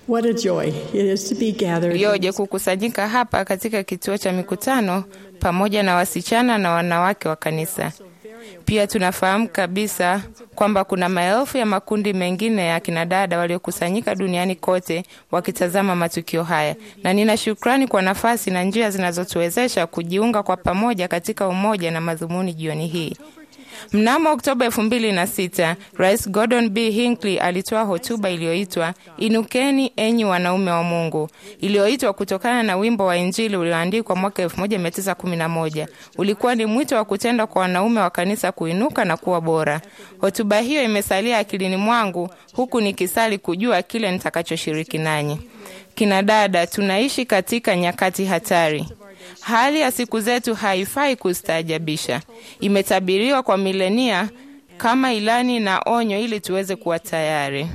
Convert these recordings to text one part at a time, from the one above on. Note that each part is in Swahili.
What a joy it is to be gathered. Yoje kukusanyika hapa katika kituo cha mikutano pamoja na wasichana na wanawake wa kanisa. Pia tunafahamu kabisa kwamba kuna maelfu ya makundi mengine ya kinadada waliokusanyika duniani kote wakitazama matukio haya. Na nina shukrani kwa nafasi na njia zinazotuwezesha kujiunga kwa pamoja katika umoja na madhumuni jioni hii. Mnamo Oktoba 2006, Rais Gordon B. Hinckley alitoa hotuba iliyoitwa Inukeni enyi wanaume wa Mungu, iliyoitwa kutokana na wimbo wa Injili ulioandikwa mwaka 1911. Ulikuwa ni mwito wa kutenda kwa wanaume wa kanisa kuinuka na kuwa bora. Hotuba hiyo imesalia akilini mwangu huku nikisali kujua kile nitakachoshiriki nanyi. Kinadada, tunaishi katika nyakati hatari. Hali ya siku zetu haifai kustaajabisha. Imetabiriwa kwa milenia kama ilani na onyo ili tuweze kuwa tayari.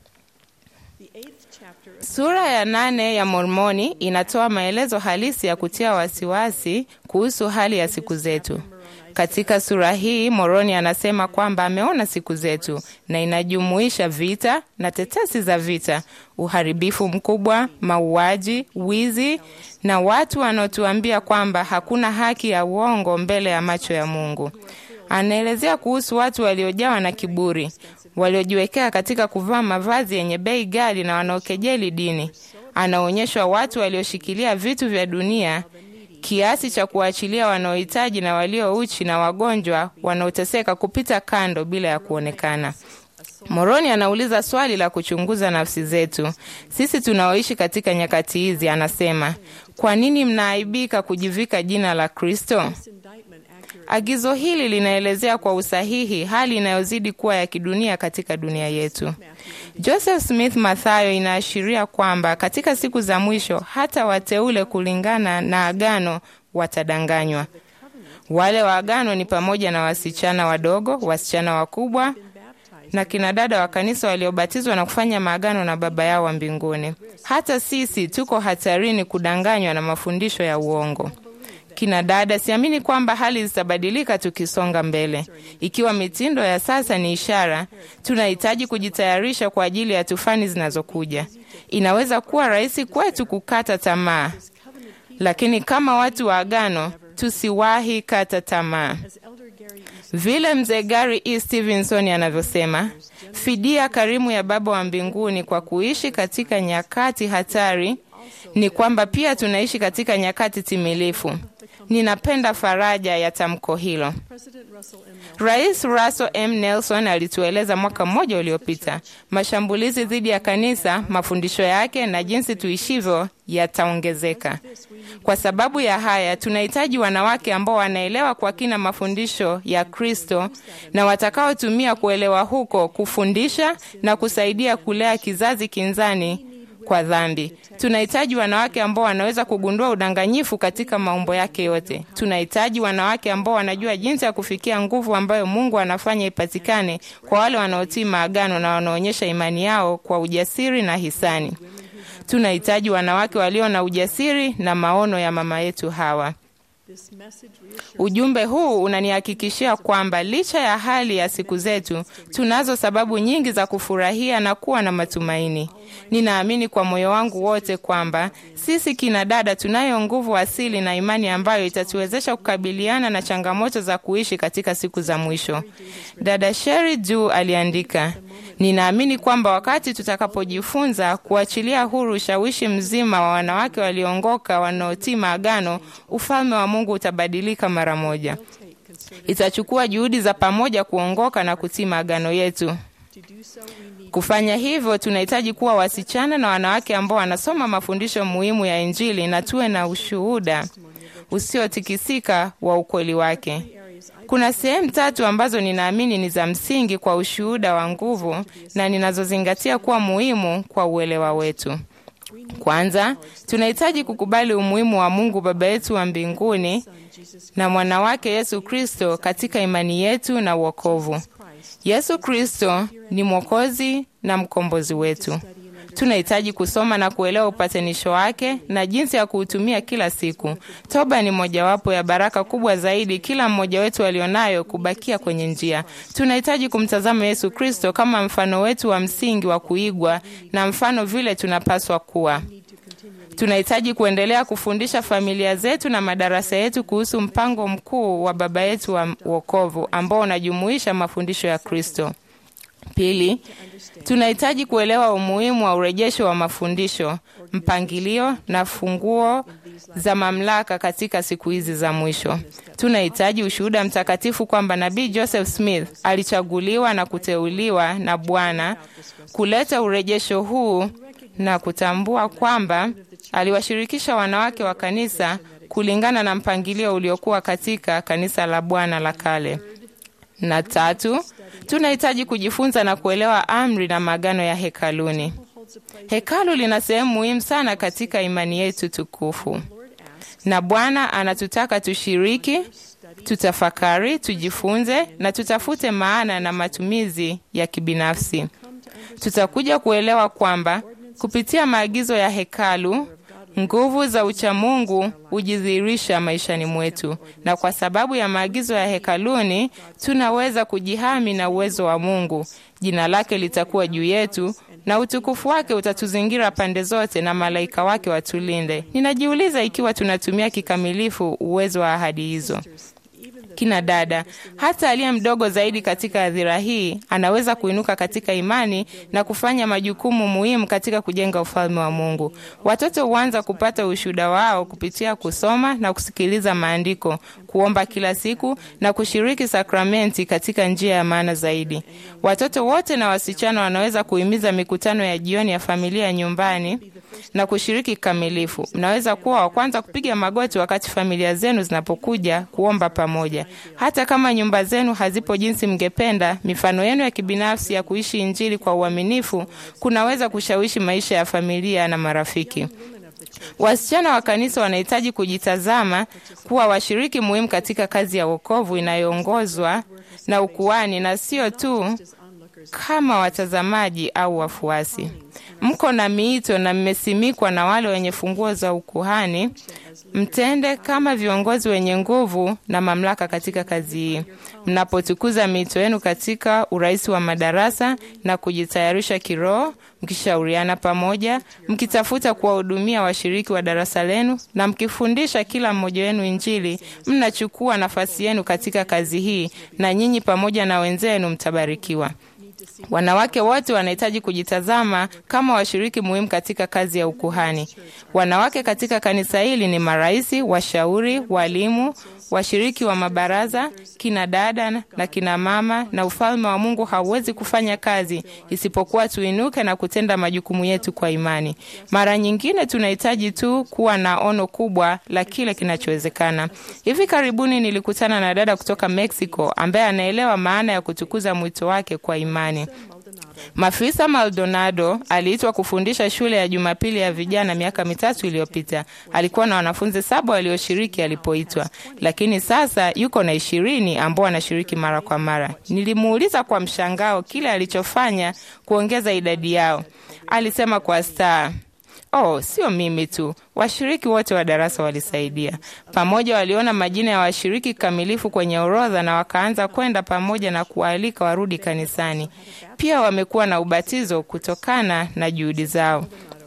Sura ya 8 ya Mormoni inatoa maelezo halisi ya kutia wasiwasi kuhusu hali ya siku zetu. Katika sura hii, Moroni anasema kwamba ameona siku zetu na inajumuisha vita na tetesi za vita, uharibifu mkubwa, mauaji, wizi na watu wanaotuambia kwamba hakuna haki ya uongo mbele ya macho ya Mungu. Anaelezea kuhusu watu waliojawa na kiburi, waliojiwekea katika kuvaa mavazi yenye bei ghali na wanaokejeli dini. Anaonyeshwa watu walioshikilia vitu vya dunia kiasi cha kuachilia wanaohitaji na waliouchi na wagonjwa wanaoteseka kupita kando bila ya kuonekana. Moroni anauliza swali la kuchunguza nafsi zetu. Sisi tunaoishi katika nyakati hizi, anasema, kwa nini mnaaibika kujivika jina la Kristo? Agizo hili linaelezea kwa usahihi hali inayozidi kuwa ya kidunia katika dunia yetu. Joseph Smith Mathayo inaashiria kwamba katika siku za mwisho hata wateule kulingana na agano watadanganywa. Wale wa agano ni pamoja na wasichana wadogo, wasichana wakubwa na kinadada wa kanisa waliobatizwa na kufanya maagano na Baba yao wa mbinguni. Hata sisi tuko hatarini kudanganywa na mafundisho ya uongo. Kinadada, siamini kwamba hali zitabadilika tukisonga mbele. Ikiwa mitindo ya sasa ni ishara, tunahitaji kujitayarisha kwa ajili ya tufani zinazokuja. Inaweza kuwa rahisi kwetu kukata tamaa, lakini kama watu wa agano, tusiwahi kata tamaa. Vile mzee Gary E. Stevenson anavyosema, fidia karimu ya Baba wa mbinguni kwa kuishi katika nyakati hatari ni kwamba pia tunaishi katika nyakati timilifu. Ninapenda faraja ya tamko hilo. Rais Russell M. Nelson alitueleza mwaka mmoja uliopita, mashambulizi dhidi ya kanisa, mafundisho yake na jinsi tuishivyo yataongezeka. Kwa sababu ya haya, tunahitaji wanawake ambao wanaelewa kwa kina mafundisho ya Kristo na watakaotumia kuelewa huko kufundisha na kusaidia kulea kizazi kinzani kwa dhambi. Tunahitaji wanawake ambao wanaweza kugundua udanganyifu katika maumbo yake yote. Tunahitaji wanawake ambao wanajua jinsi ya kufikia nguvu ambayo Mungu anafanya ipatikane kwa wale wanaotii maagano na wanaonyesha imani yao kwa ujasiri na hisani. Tunahitaji wanawake walio na ujasiri na maono ya mama yetu Hawa. Ujumbe huu unanihakikishia kwamba licha ya hali ya siku zetu, tunazo sababu nyingi za kufurahia na kuwa na matumaini. Ninaamini kwa moyo wangu wote kwamba sisi kinadada tunayo nguvu asili na imani ambayo itatuwezesha kukabiliana na changamoto za kuishi katika siku za mwisho. Dada Sherry Ju aliandika, ninaamini kwamba wakati tutakapojifunza kuachilia huru ushawishi mzima wa wanawake waliongoka wanaotii maagano, ufalme wa Mungu utabadilika mara moja. Itachukua juhudi za pamoja kuongoka na kutii maagano yetu. Kufanya hivyo, tunahitaji kuwa wasichana na wanawake ambao wanasoma mafundisho muhimu ya Injili na tuwe na ushuhuda usiotikisika wa ukweli wake. Kuna sehemu 3 ambazo ninaamini ni za msingi kwa ushuhuda wa nguvu na ninazozingatia kuwa muhimu kwa uelewa wetu. Kwanza, tunahitaji kukubali umuhimu wa Mungu Baba yetu wa mbinguni na mwana wake Yesu Kristo katika imani yetu na wokovu. Yesu Kristo ni Mwokozi na mkombozi wetu. Tunahitaji kusoma na kuelewa upatanisho wake na jinsi ya kuutumia kila siku. Toba ni mojawapo ya baraka kubwa zaidi kila mmoja wetu alionayo kubakia kwenye njia. Tunahitaji kumtazama Yesu Kristo kama mfano wetu wa msingi wa kuigwa na mfano vile tunapaswa kuwa. Tunahitaji kuendelea kufundisha familia zetu na madarasa yetu kuhusu mpango mkuu wa Baba yetu wa wokovu ambao unajumuisha mafundisho ya Kristo. Pili, tunahitaji kuelewa umuhimu wa urejesho wa mafundisho, mpangilio na funguo za mamlaka katika siku hizi za mwisho. Tunahitaji ushuhuda mtakatifu kwamba Nabii Joseph Smith alichaguliwa na kuteuliwa na Bwana kuleta urejesho huu na kutambua kwamba aliwashirikisha wanawake wa kanisa kulingana na mpangilio uliokuwa katika kanisa la Bwana la kale. Na tatu, tunahitaji kujifunza na kuelewa amri na maagano ya hekaluni. Hekalu lina sehemu muhimu sana katika imani yetu tukufu. Na Bwana anatutaka tushiriki, tutafakari, tujifunze na tutafute maana na matumizi ya kibinafsi. Tutakuja kuelewa kwamba kupitia maagizo ya hekalu, nguvu za uchamungu hujidhihirisha maishani mwetu, na kwa sababu ya maagizo ya hekaluni tunaweza kujihami na uwezo wa Mungu. Jina lake litakuwa juu yetu na utukufu wake utatuzingira pande zote na malaika wake watulinde. Ninajiuliza ikiwa tunatumia kikamilifu uwezo wa ahadi hizo. Kina dada, hata aliye mdogo zaidi katika hadhira hii anaweza kuinuka katika imani na kufanya majukumu muhimu katika kujenga ufalme wa Mungu. Watoto huanza kupata ushuhuda wao kupitia kusoma na kusikiliza maandiko, kuomba kila siku na kushiriki sakramenti katika njia ya maana zaidi. Watoto wote na wasichana wanaweza kuhimiza mikutano ya jioni ya familia nyumbani na kushiriki kikamilifu. Mnaweza kuwa wa kwanza kupiga magoti wakati familia zenu zinapokuja kuomba pamoja. Hata kama nyumba zenu hazipo jinsi mngependa, mifano yenu ya kibinafsi ya kuishi Injili kwa uaminifu kunaweza kushawishi maisha ya familia na marafiki. Wasichana wa kanisa wanahitaji kujitazama kuwa washiriki muhimu katika kazi ya wokovu inayoongozwa na ukuhani na sio tu kama watazamaji au wafuasi. Mko na miito na mmesimikwa na wale wenye funguo za ukuhani. Mtende kama viongozi wenye nguvu na mamlaka katika kazi hii. Mnapotukuza miito yenu katika urais wa madarasa na kujitayarisha kiroho, mkishauriana pamoja, mkitafuta kuwahudumia washiriki wa darasa lenu na mkifundisha kila mmoja wenu Injili, mnachukua nafasi yenu katika kazi hii na nyinyi pamoja na wenzenu mtabarikiwa. Wanawake wote wanahitaji kujitazama kama washiriki muhimu katika kazi ya ukuhani. Wanawake katika kanisa hili ni maraisi, washauri, walimu, washiriki wa mabaraza, kina dada na kina mama, na ufalme wa Mungu hauwezi kufanya kazi isipokuwa tuinuke na kutenda majukumu yetu kwa imani. Mara nyingine tunahitaji tu kuwa na ono kubwa la kile kinachowezekana. Hivi karibuni nilikutana na dada kutoka Mexico ambaye anaelewa maana ya kutukuza mwito wake kwa imani. Mafisa Maldonado aliitwa kufundisha shule ya Jumapili ya vijana miaka 3 iliyopita. Alikuwa na wanafunzi 7 walioshiriki alipoitwa, lakini sasa yuko na 20 ambao wanashiriki mara kwa mara. Nilimuuliza kwa mshangao kile alichofanya kuongeza idadi yao. Alisema kwa staa, sio mimi tu. Washiriki wote wa darasa walisaidia. Pamoja waliona majina ya washiriki kamilifu kwenye orodha na wakaanza kwenda pamoja na kualika warudi kanisani. Pia wamekuwa na ubatizo kutokana na juhudi zao.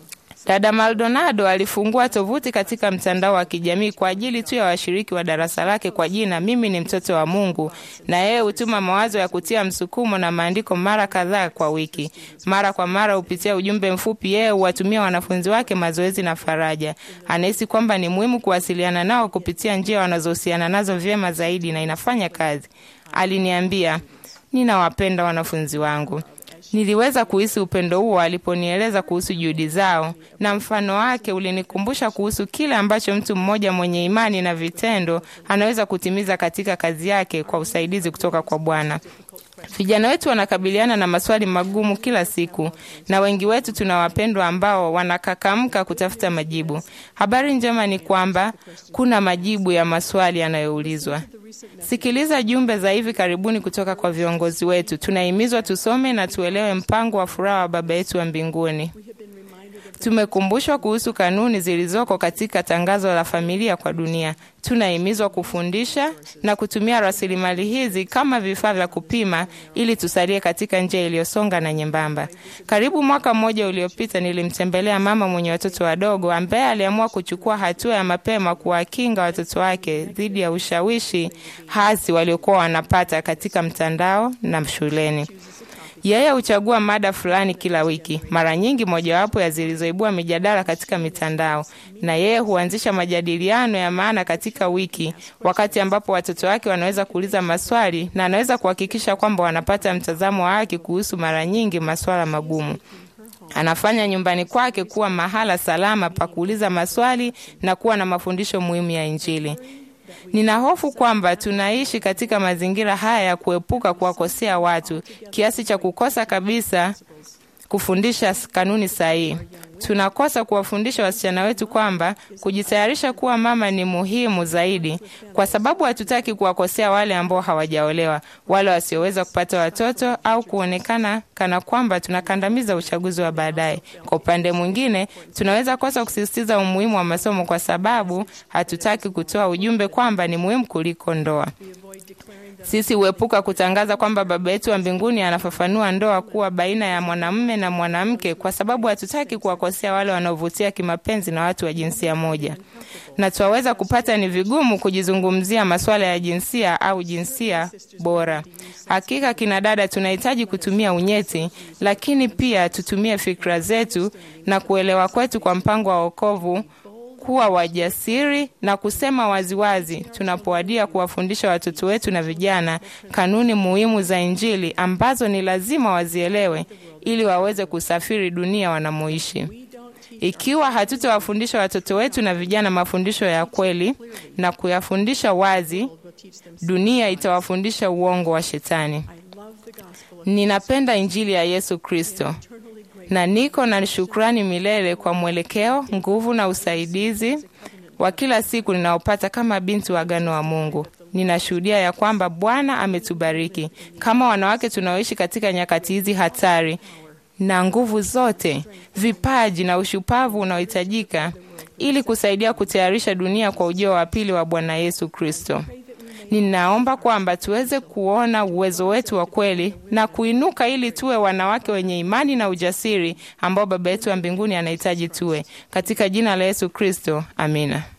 Dada Maldonado alifungua tovuti katika mtandao wa kijamii kwa ajili tu ya washiriki wa darasa lake kwa jina Mimi ni mtoto wa Mungu, na yeye hutuma mawazo ya kutia msukumo na maandiko mara kadhaa kwa wiki. Mara kwa mara hupitia ujumbe mfupi, yeye huwatumia wanafunzi wake mazoezi na faraja. Anahisi kwamba ni muhimu kuwasiliana nao kupitia njia wanazohusiana nazo vyema zaidi na inafanya kazi. Aliniambia, ninawapenda wanafunzi wangu. Niliweza kuhisi upendo huo aliponieleza kuhusu juhudi zao, na mfano wake ulinikumbusha kuhusu kile ambacho mtu mmoja mwenye imani na vitendo anaweza kutimiza katika kazi yake kwa usaidizi kutoka kwa Bwana. Vijana wetu wanakabiliana na maswali magumu kila siku, na wengi wetu tuna wapendwa ambao wanakakamka kutafuta majibu. Habari njema ni kwamba kuna majibu ya maswali yanayoulizwa. Sikiliza jumbe za hivi karibuni kutoka kwa viongozi wetu. Tunahimizwa tusome na tuelewe mpango wa furaha wa Baba yetu wa mbinguni. Tumekumbushwa kuhusu kanuni zilizoko katika tangazo la familia kwa dunia. Tunahimizwa kufundisha na kutumia rasilimali hizi kama vifaa vya kupima ili tusalie katika njia iliyosonga na nyembamba. Karibu mwaka mmoja uliopita nilimtembelea mama mwenye watoto wadogo ambaye aliamua kuchukua hatua ya mapema kuwakinga watoto wake dhidi ya ushawishi hasi waliokuwa wanapata katika mtandao na shuleni. Yeye huchagua mada fulani kila wiki, mara nyingi mojawapo ya zilizoibua mijadala katika mitandao, na yeye huanzisha majadiliano ya maana katika wiki, wakati ambapo watoto wake wanaweza kuuliza maswali na anaweza kuhakikisha kwamba wanapata mtazamo wa haki kuhusu mara nyingi masuala magumu. Anafanya nyumbani kwake kuwa mahala salama pa kuuliza maswali na kuwa na mafundisho muhimu ya Injili. Nina hofu kwamba tunaishi katika mazingira haya ya kuepuka kuwakosea watu kiasi cha kukosa kabisa kufundisha kanuni sahihi. Tunakosa kuwafundisha wasichana wetu kwamba kujitayarisha kuwa mama ni muhimu zaidi, kwa sababu hatutaki kuwakosea wale ambao hawajaolewa, wale wasioweza kupata watoto, au kuonekana kana kwamba tunakandamiza uchaguzi wa baadaye. Kwa upande mwingine, tunaweza kosa kusisitiza umuhimu wa masomo kwa sababu hatutaki kutoa ujumbe kwamba ni muhimu kuliko ndoa. Sisi huepuka kutangaza kwamba Baba yetu wa mbinguni anafafanua ndoa kuwa baina ya mwanamume na mwanamke kwa sababu hatutaki kuwakosea wale wanaovutia kimapenzi na watu wa jinsia moja. Na tuwaweza kupata ni vigumu kujizungumzia masuala ya jinsia au jinsia bora. Hakika kina dada tunahitaji kutumia unyeti, lakini pia tutumie fikra zetu na kuelewa kwetu kwa mpango wa wokovu kuwa wajasiri na kusema waziwazi tunapowadia kuwafundisha watoto wetu na vijana kanuni muhimu za Injili ambazo ni lazima wazielewe ili waweze kusafiri dunia wanamoishi. Ikiwa hatutawafundisha watoto wetu na vijana mafundisho ya kweli na kuyafundisha wazi, dunia itawafundisha uongo wa Shetani. Ninapenda Injili ya Yesu Kristo na niko na shukrani milele kwa mwelekeo, nguvu na usaidizi wa kila siku ninaopata kama binti wa agano wa Mungu. Ninashuhudia ya kwamba Bwana ametubariki kama wanawake tunaoishi katika nyakati hizi hatari, na nguvu zote, vipaji na ushupavu unaohitajika ili kusaidia kutayarisha dunia kwa ujio wa pili wa Bwana Yesu Kristo. Ninaomba kwamba tuweze kuona uwezo wetu wa kweli na kuinuka ili tuwe wanawake wenye imani na ujasiri ambao Baba yetu wa mbinguni anahitaji tuwe. Katika jina la Yesu Kristo, amina.